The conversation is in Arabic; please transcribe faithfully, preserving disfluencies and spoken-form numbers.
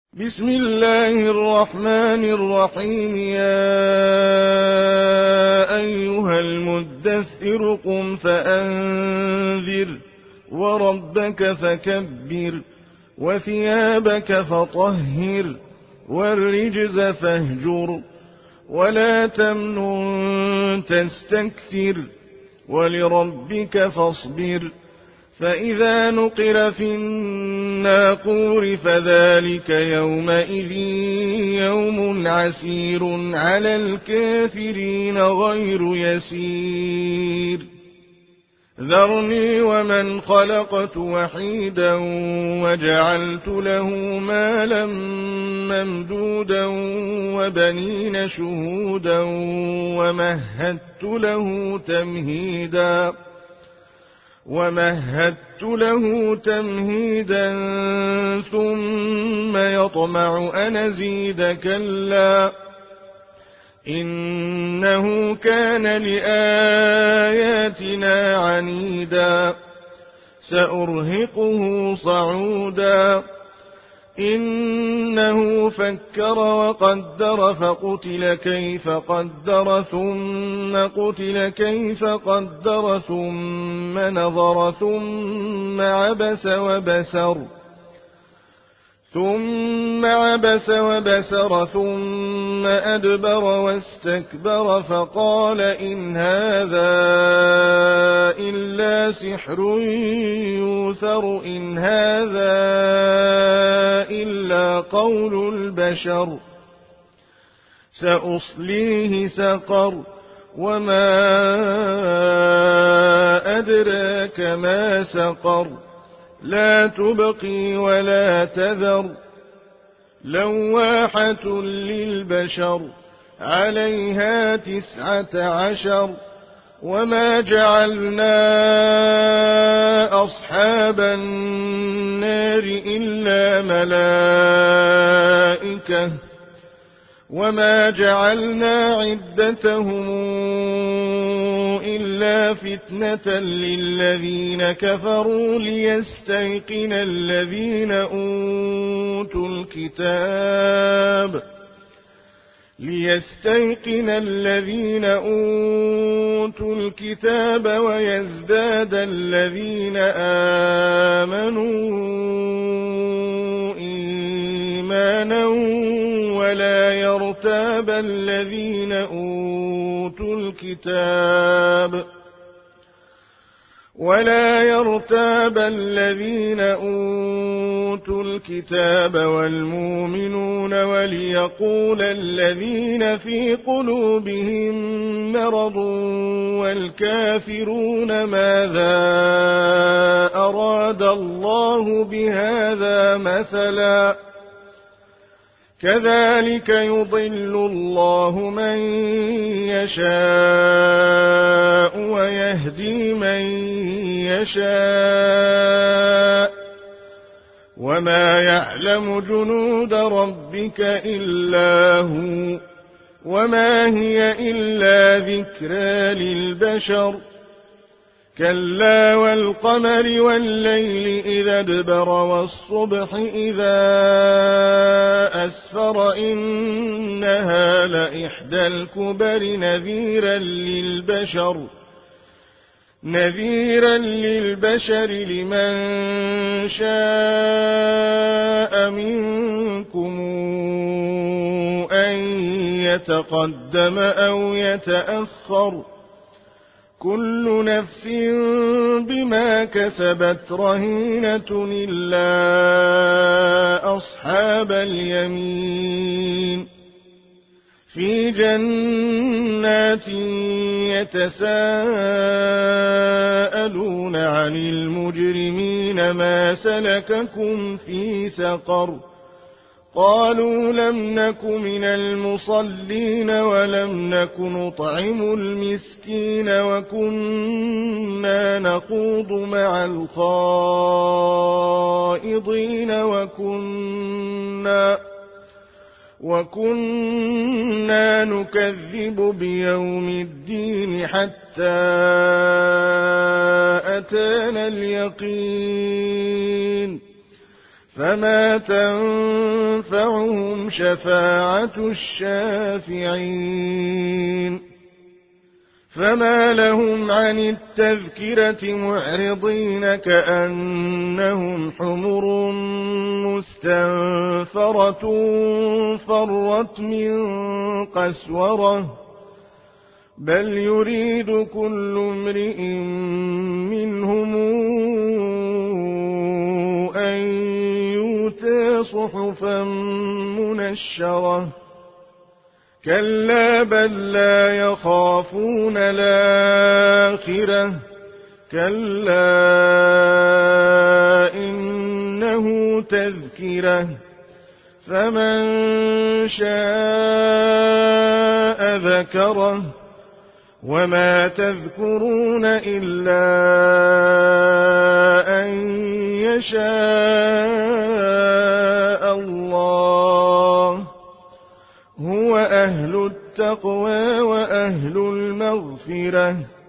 بسم الله الرحمن الرحيم. يا أيها المدثر قم فأنذر وربك فكبر وثيابك فطهر والرجز فاهجر ولا تمنن تستكثر ولربك فاصبر. فإذا نقر في الناقور فذلك يومئذ يوم عسير على الكافرين غير يسير. ذرني ومن خلقت وحيدا وجعلت له مالا ممدودا وبنين شهودا ومهدت له تمهيدا ومهدت له تمهيدا ثم يطمع أن أزيد كلا إنه كان لآياتنا عنيدا سأرهقه صعودا إنه فكر وقدر فقتل كيف قدر ثم قتل كيف قدر ثم نظر ثم عبس وبسر ثم عبس وبسر ثم أدبر واستكبر فقال إن هذا إلا سحر يوثر إن هذا إلا قول البشر سأصليه سقر وما أدراك ما سقر لا تبقي ولا تذر لواحة للبشر عليها تسعة عشر. وما جعلنا أصحاب النار إلا ملائكة وما جعلنا عدتهم إلا فتنة للذين كفروا ليستيقن الذين أوتوا الكتاب ليستيقن الذين أوتوا الكتاب ويزداد الذين آمنوا إيمانا ولا يرتاب الذين أوتوا الكتاب ولا يرتاب الذين أوتوا الكتاب والمؤمنون وليقول الذين في قلوبهم مرض والكافرون ماذا أراد الله بهذا مثلا كذلك يضل الله من يشاء ويهدي من يشاء وما يعلم جنود ربك إلا هو وما هي إلا ذكرى للبشر كلا والقمر والليل إذا ادبر والصبح إذا أسفر إنها لإحدى الكبر نذيرا للبشر نذيرا للبشر لمن شاء منكم أن يتقدم أو يتأخر كل نفس بما كسبت رهينة إلا أصحاب اليمين في جنات يتساءلون عن المجرمين ما سلككم في سقر قالوا لم نك من المصلين ولم نك نطعم المسكين وكنا نخوض مع الخائضين وكنا وكنا نكذب بيوم الدين حتى أتانا اليقين فما تنفعهم شفاعة الشافعين فما لهم عن التذكرة معرضين كأنهم حمر مستنفرة فرت من قسورة بل يريد كل امرئ منهم أن يؤتى صحفا منشرة كلا بل لا يخافون الآخرة كلا إنه تذكرة فمن شاء ذكره وما تذكرون إلا أن يشاء الله هو أهل التقوى وأهل المغفرة